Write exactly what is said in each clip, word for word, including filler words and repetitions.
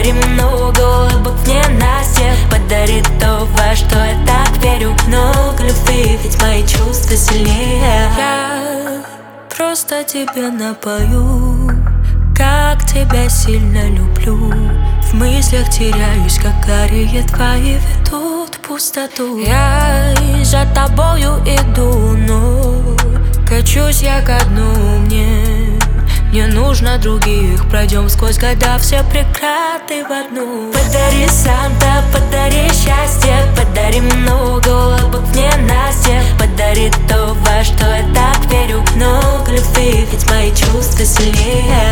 Подари много улыбок в ненастье, подари то, во что я так верю. Много любви, ведь мои чувства сильнее. Я просто тебе напою, как тебя сильно люблю. В мыслях теряюсь, как карие твои ведут в пустоту. Я и за тобою иду, но качусь я ко дну. Мне не нужно других, пройдем сквозь года все преграды в одну. Подари Санта, подари счастье, подари много улыбок в ненастье, подари то, во что я так верю. Много любви, ведь мои чувства сильнее.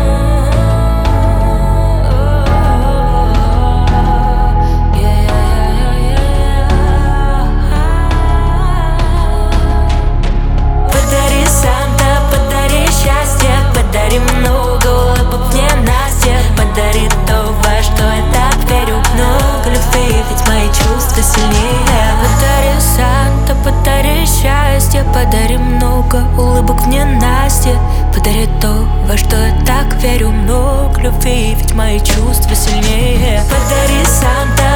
Подари много улыбок в ненастье, подари то, во что я так верю. Много любви, ведь мои чувства сильнее. Подари Санта, подари счастье, подари много улыбок в ненастье, подари то, во что я так верю. Много любви, ведь мои чувства сильнее. Подари Санта,